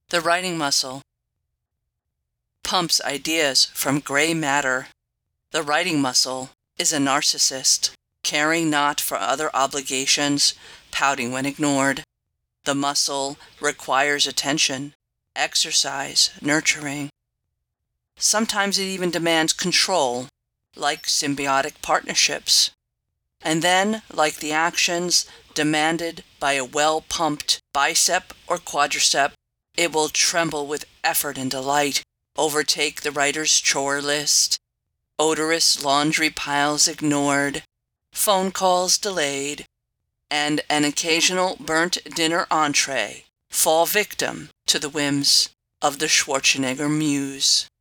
The writing muscle pumps ideas from gray matter. The writing muscle is a narcissist, caring not for other obligations, pouting when ignored. The muscle requires attention, exercise, nurturing. Sometimes it even demands control, like symbiotic partnerships. And then, like the actions demanded by a well-pumped bicep or quadricep, it will tremble with effort and delight, overtake the writer's chore list, odorous laundry piles ignored, phone calls delayed, and an occasional burnt dinner entree fall victim to the whims of the Schwarzenegger muse.